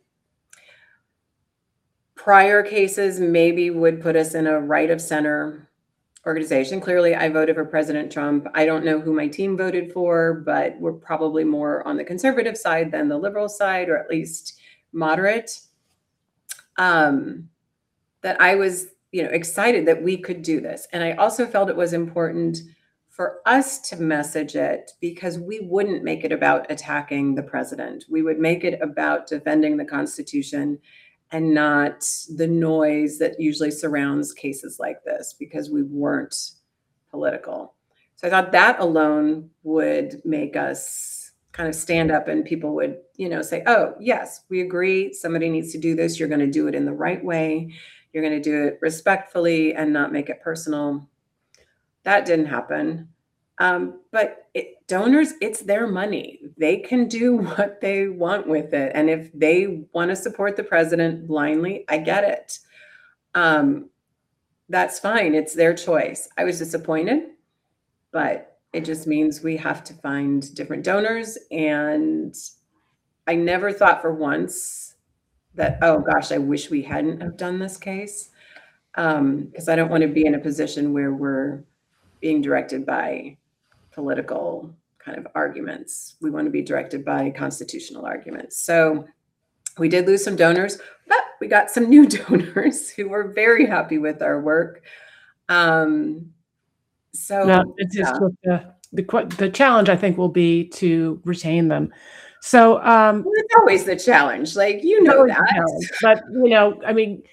Speaker 2: prior cases maybe would put us in a right of center organization. Clearly, I voted for President Trump. I don't know who my team voted for, but we're probably more on the conservative side than the liberal side, or at least moderate. Um, that I was you know, excited that we could do this. And I also felt it was important for us to message it because we wouldn't make it about attacking the president. We would make it about defending the Constitution and not the noise that usually surrounds cases like this because we weren't political. So I thought that alone would make us kind of stand up and people would, you know, say, oh, yes, we agree. Somebody needs to do this. You're going to do it in the right way. You're going to do it respectfully and not make it personal. That didn't happen. Um, but it, donors, it's their money. They can do what they want with it. And if they want to support the president blindly, I get it. Um, that's fine. It's their choice. I was disappointed, but it just means we have to find different donors. And I never thought for once that, oh gosh, I wish we hadn't have done this case. Um, because I don't want to be in a position where we're being directed by political kind of arguments. We want to be directed by constitutional arguments. So we did lose some donors, but we got some new donors who were very happy with our work. Um, so
Speaker 1: no, it's just yeah. the, the, the challenge, I think, will be to retain them. So um,
Speaker 2: well, it's always the challenge, like, you know that.
Speaker 1: But, you know, I mean,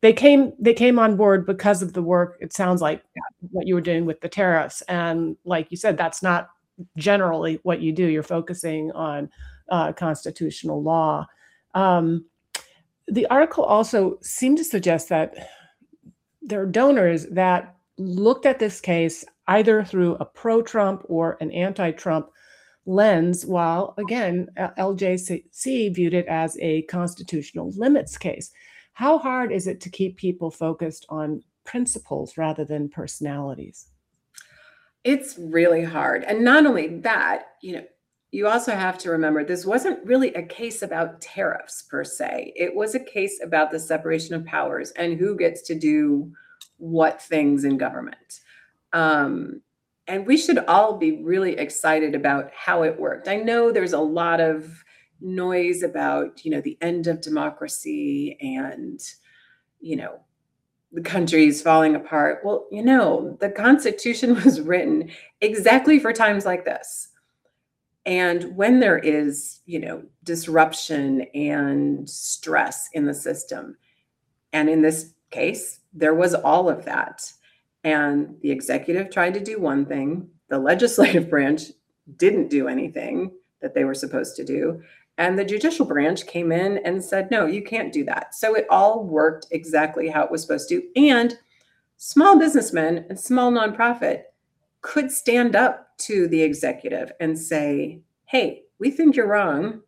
Speaker 1: they came they came on board because of the work, it sounds like, what you were doing with the tariffs. And like you said, that's not generally what you do. You're focusing on uh, constitutional law. Um, the article also seemed to suggest that there are donors that looked at this case either through a pro-Trump or an anti-Trump lens, while again, L J C viewed it as a constitutional limits case. How hard is it to keep people focused on principles rather than personalities?
Speaker 2: It's really hard. And not only that, you know, you also have to remember this wasn't really a case about tariffs per se. It was a case about the separation of powers and who gets to do what things in government. Um, and we should all be really excited about how it worked. I know there's a lot of noise about, you know, the end of democracy and, you know, the country's falling apart. Well, you know, the Constitution was written exactly for times like this. And when there is, you know, disruption and stress in the system, and in this case, there was all of that. And the executive tried to do one thing, the legislative branch didn't do anything that they were supposed to do. And the judicial branch came in and said, no, you can't do that. So it all worked exactly how it was supposed to. And small businessmen and small nonprofit could stand up to the executive and say, hey, we think you're wrong.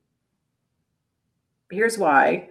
Speaker 2: Here's why.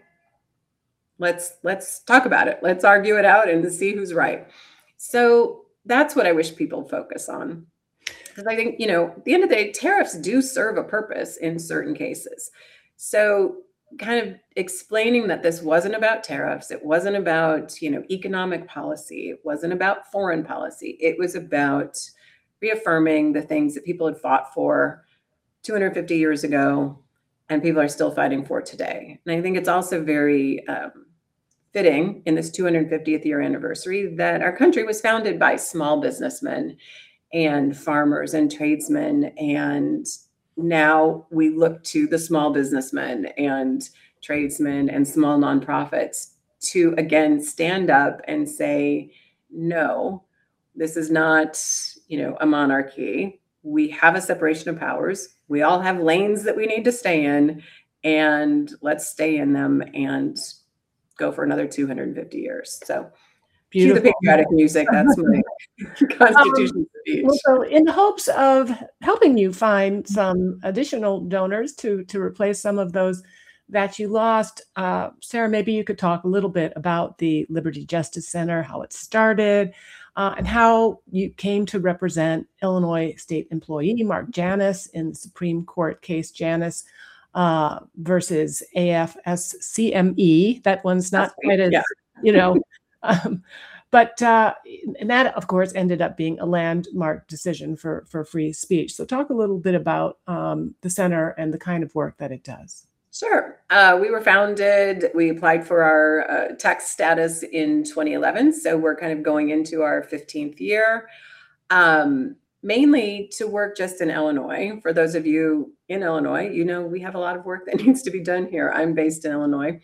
Speaker 2: Let's let's talk about it. Let's argue it out and see who's right. So that's what I wish people focus on. Because I think, you know, at the end of the day, tariffs do serve a purpose in certain cases. So kind of explaining that this wasn't about tariffs, it wasn't about, you know, economic policy, it wasn't about foreign policy. It was about reaffirming the things that people had fought for two hundred fifty years ago and people are still fighting for today. And I think it's also very um, fitting in this two hundred fiftieth year anniversary that our country was founded by small businessmen and farmers and tradesmen. And now we look to the small businessmen and tradesmen and small nonprofits to, again, stand up and say, no, this is not, you know, a monarchy. We have a separation of powers. We all have lanes that we need to stay in, and let's stay in them and go for another two hundred fifty years. So cue the patriotic music. That's my Constitution
Speaker 1: um,
Speaker 2: speech.
Speaker 1: Well, so in the hopes of helping you find some additional donors to, to replace some of those that you lost, uh, Sarah, maybe you could talk a little bit about the Liberty Justice Center, how it started, uh, and how you came to represent Illinois state employee Mark Janus in the Supreme Court case Janus uh, versus A F S C M E. That one's not quite as, yeah. you know, um, but uh, and that, of course, ended up being a landmark decision for, for free speech. So talk a little bit about um, the center and the kind of work that it does.
Speaker 2: Sure. Uh, we were founded, we applied for our uh, tax status in twenty eleven. So we're kind of going into our fifteenth year, um, mainly to work just in Illinois. For those of you in Illinois, you know, we have a lot of work that needs to be done here. I'm based in Illinois.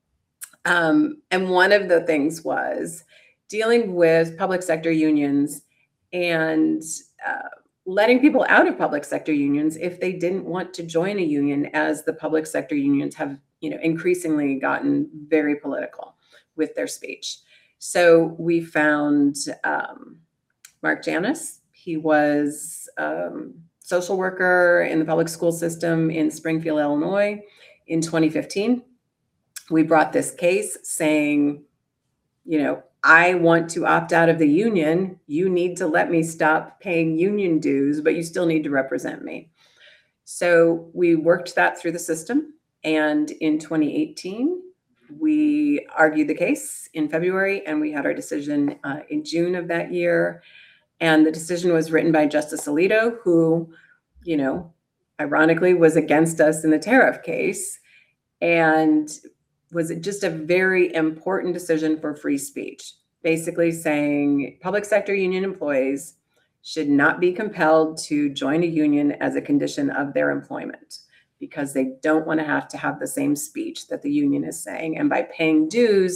Speaker 2: Um, and one of the things was dealing with public sector unions and uh, letting people out of public sector unions if they didn't want to join a union, as the public sector unions have, you know, increasingly gotten very political with their speech. So we found um, Mark Janus. He was a um, social worker in the public school system in Springfield, Illinois in twenty fifteen. We brought this case saying, you know, I want to opt out of the union. You need to let me stop paying union dues, but you still need to represent me. So we worked that through the system. And in twenty eighteen, we argued the case in February, and we had our decision uh, in June of that year. And the decision was written by Justice Alito, who, you know, ironically was against us in the tariff case, and was just a very important decision for free speech, basically saying public sector union employees should not be compelled to join a union as a condition of their employment, because they don't want to have to have the same speech that the union is saying. And by paying dues,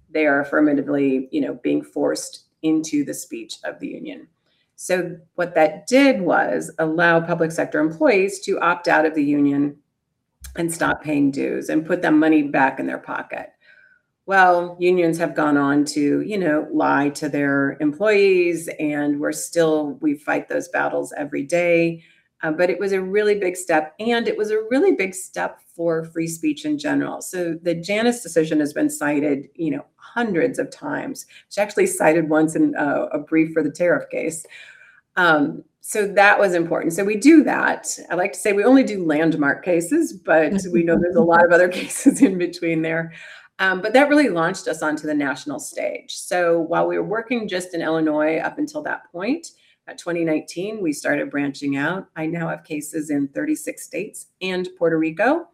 Speaker 2: they are affirmatively, you know, being forced into the speech of the union. So what that did was allow public sector employees to opt out of the union and stop paying dues and put that money back in their pocket. Well, unions have gone on to, you know, lie to their employees, and we're still, we fight those battles every day. Uh, but it was a really big step, and it was a really big step for free speech in general. So the Janus decision has been cited, you know, hundreds of times. It's actually cited once in uh, a brief for the tariff case. Um, so that was important. So we do that. I like to say we only do landmark cases, but we know there's a lot of other cases in between there. Um, but that really launched us onto the national stage. So while we were working just in Illinois up until that point, at twenty nineteen, we started branching out. I now have cases in thirty-six states and Puerto Rico.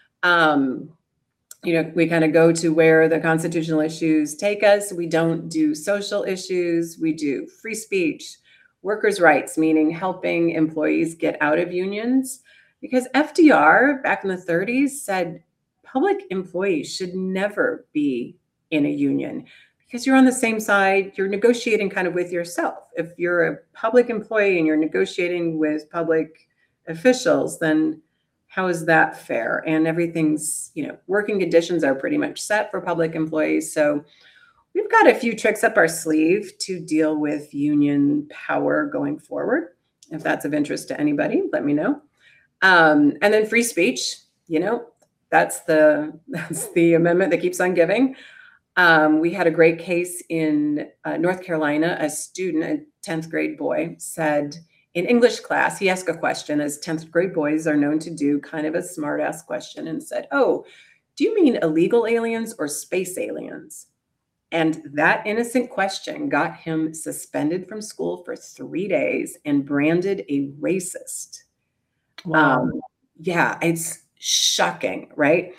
Speaker 2: Um, you know, we kind of go to where the constitutional issues take us. We don't do social issues. We do free speech, workers' rights, meaning helping employees get out of unions. Because F D R back in the thirties said public employees should never be in a union because you're on the same side. You're negotiating kind of with yourself. If you're a public employee and you're negotiating with public officials, then how is that fair? And everything's, you know, working conditions are pretty much set for public employees. So we've got a few tricks up our sleeve to deal with union power going forward. If that's of interest to anybody, let me know. Um, and then free speech, you know, that's the that's the amendment that keeps on giving. Um, we had a great case in uh, North Carolina. A student, a tenth grade boy, said in English class, he asked a question, as tenth grade boys are known to do, kind of a smart ass question, and said, "Oh, do you mean illegal aliens or space aliens?" And that innocent question got him suspended from school for three days and branded a racist.
Speaker 1: Wow.
Speaker 2: Um, yeah, it's shocking, right?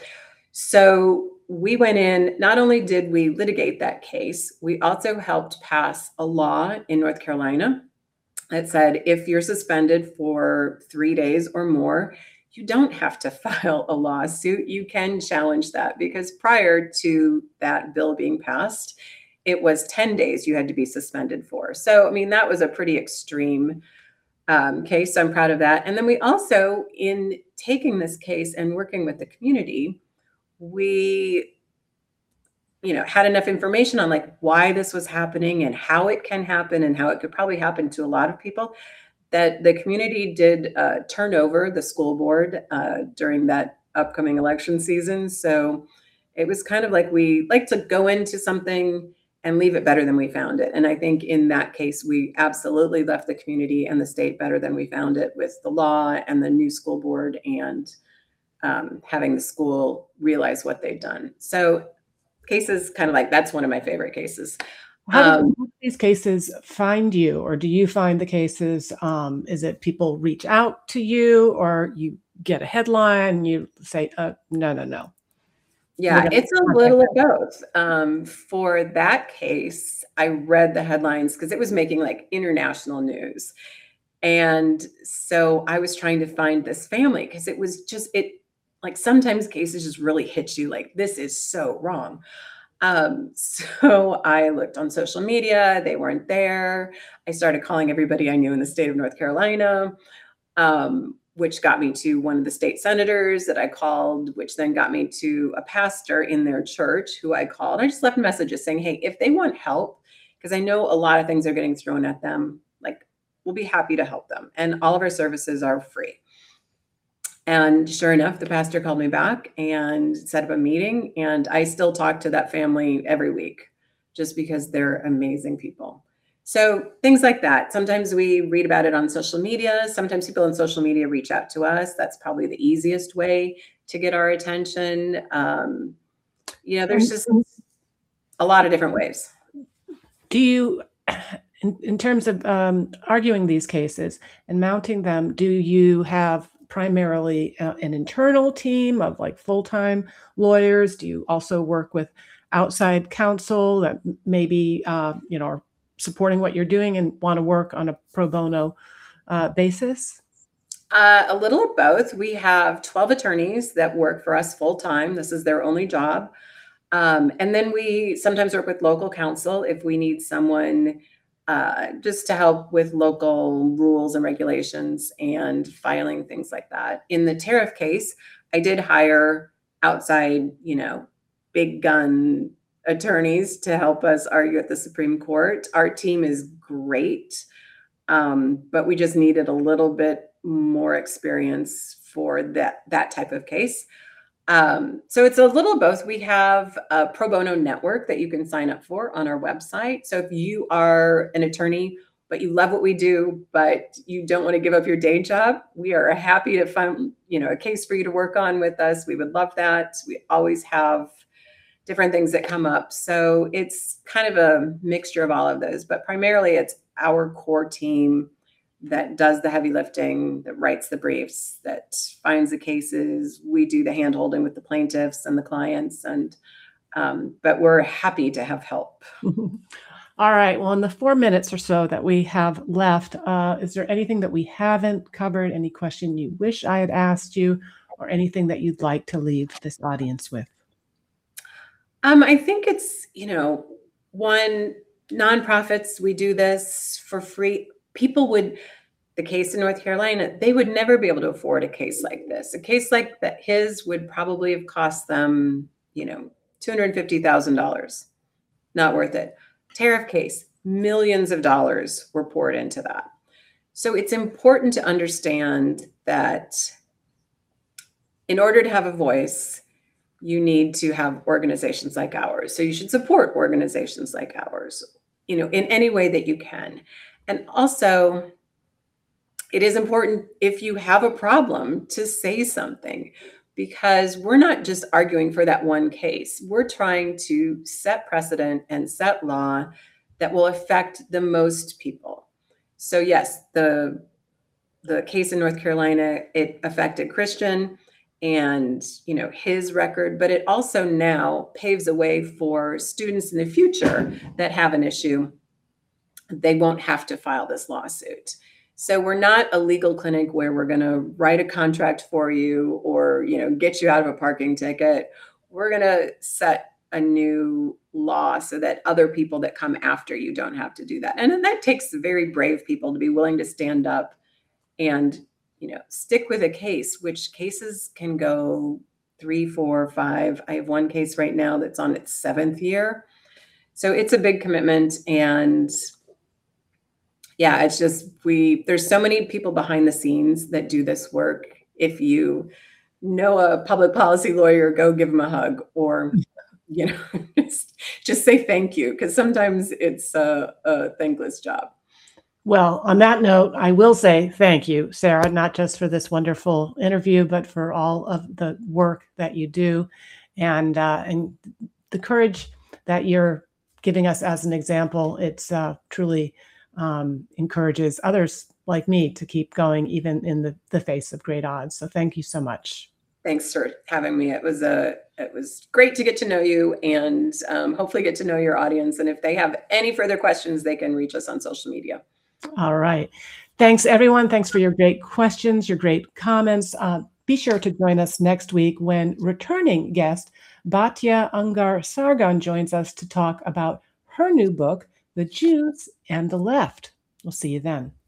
Speaker 2: So we went in, not only did we litigate that case, we also helped pass a law in North Carolina that said if you're suspended for three days or more, you don't have to file a lawsuit. You can challenge that, because prior to that bill being passed, it was ten days you had to be suspended for. So, I mean, that was a pretty extreme um, case. So I'm proud of that. And then we also, in taking this case and working with the community, we, you know, had enough information on like why this was happening and how it can happen and how it could probably happen to a lot of people, that the community did uh, turn over the school board uh, during that upcoming election season. So it was kind of like we like to go into something and leave it better than we found it. And I think in that case, we absolutely left the community and the state better than we found it, with the law and the new school board, and um, having the school realize what they've done. So cases kind of like, that's one of my favorite cases.
Speaker 1: How do
Speaker 2: Um,
Speaker 1: these cases find you, or do you find the cases? Um, is it people reach out to you, or you get a headline and you say, uh, no, no, no?
Speaker 2: Yeah, it's a little of both. Um, for that case, I read the headlines because it was making like international news. And so I was trying to find this family because it was just, it like sometimes cases just really hit you like, this is so wrong. Um, so I looked on social media, they weren't there. I started calling everybody I knew in the state of North Carolina. Um, which got me to one of the state senators that I called, which then got me to a pastor in their church who I called. I just left messages saying, hey, if they want help, because I know a lot of things are getting thrown at them, like, we'll be happy to help them. And all of our services are free. And sure enough, the pastor called me back and set up a meeting. And I still talk to that family every week just because they're amazing people. So things like that. Sometimes we read about it on social media. Sometimes people on social media reach out to us. That's probably the easiest way to get our attention. Um, you know, there's just a lot of different ways.
Speaker 1: Do you, in, in terms of um, arguing these cases and mounting them, do you have primarily uh, an internal team of like full-time lawyers? Do you also work with outside counsel that maybe, uh, you know, are supporting what you're doing and want to work on a pro bono uh, basis?
Speaker 2: Uh, a little of both. We have twelve attorneys that work for us full time. This is their only job. Um, and then we sometimes work with local counsel if we need someone uh, just to help with local rules and regulations and filing things like that. In the tariff case, I did hire outside, you know, big gun attorneys to help us argue at the Supreme Court. Our team is great, um, but we just needed a little bit more experience for that that type of case. Um, so it's a little both. We have a pro bono network that you can sign up for on our website. So if you are an attorney, but you love what we do, but you don't want to give up your day job, we are happy to find, you know, a case for you to work on with us. We would love that. We always have different things that come up. So it's kind of a mixture of all of those, but primarily it's our core team that does the heavy lifting, that writes the briefs, that finds the cases. We do the hand holding with the plaintiffs and the clients. And, um, but we're happy to have help.
Speaker 1: All right. Well, in the four minutes or so that we have left, uh, is there anything that we haven't covered? Any question you wish I had asked you, or anything that you'd like to leave this audience with?
Speaker 2: Um, I think it's, you know, one, nonprofits, we do this for free. People would, the case in North Carolina, they would never be able to afford a case like this. A case like that, his would probably have cost them, you know, two hundred fifty thousand dollars. Not worth it. Tariff case, millions of dollars were poured into that. So it's important to understand that in order to have a voice, you need to have organizations like ours. So you should support organizations like ours, you know, in any way that you can. And also, it is important if you have a problem to say something, because we're not just arguing for that one case. We're trying to set precedent and set law that will affect the most people. So yes, the, the case in North Carolina, it affected Christian and, you know, his record, but it also now paves a way for students in the future that have an issue. They won't have to file this lawsuit. So we're not a legal clinic where we're going to write a contract for you or, you know, get you out of a parking ticket. We're going to set a new law so that other people that come after you don't have to do that. And that takes very brave people to be willing to stand up and, you know, stick with a case, which cases can go three, four, five. I have one case right now that's on its seventh year. So it's a big commitment. And yeah, it's just, we, there's so many people behind the scenes that do this work. If you know a public policy lawyer, go give them a hug, or, you know, just, just say thank you, because sometimes it's a, a thankless job.
Speaker 1: Well, on that note, I will say thank you, Sarah, not just for this wonderful interview, but for all of the work that you do, and uh, and the courage that you're giving us as an example. It's uh, truly um, encourages others like me to keep going, even in the, the face of great odds. So thank you so much.
Speaker 2: Thanks for having me. It was a it was great to get to know you, and um, hopefully get to know your audience. And if they have any further questions, they can reach us on social media.
Speaker 1: All right. Thanks, everyone. Thanks for your great questions, your great comments. Uh, be sure to join us next week when returning guest Batya Ungar Sargon joins us to talk about her new book, The Jews and the Left. We'll see you then.